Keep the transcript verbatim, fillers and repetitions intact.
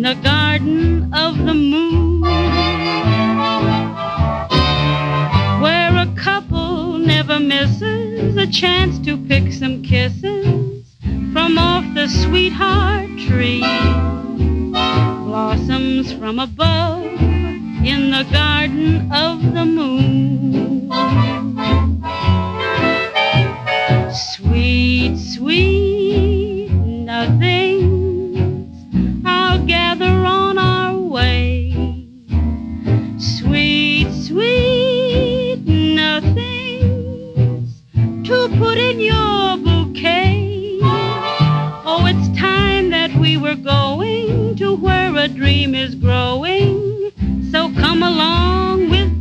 the garden of the moon, where a couple never misses a chance to pick some kisses from off the sweetheart tree. Blossoms from above in the garden of the moon. Sweet, sweet nothings I'll gather on our way. Sweet, sweet nothings to put in your bouquet. Oh, it's time that we were going to where a dream is growing. So come along with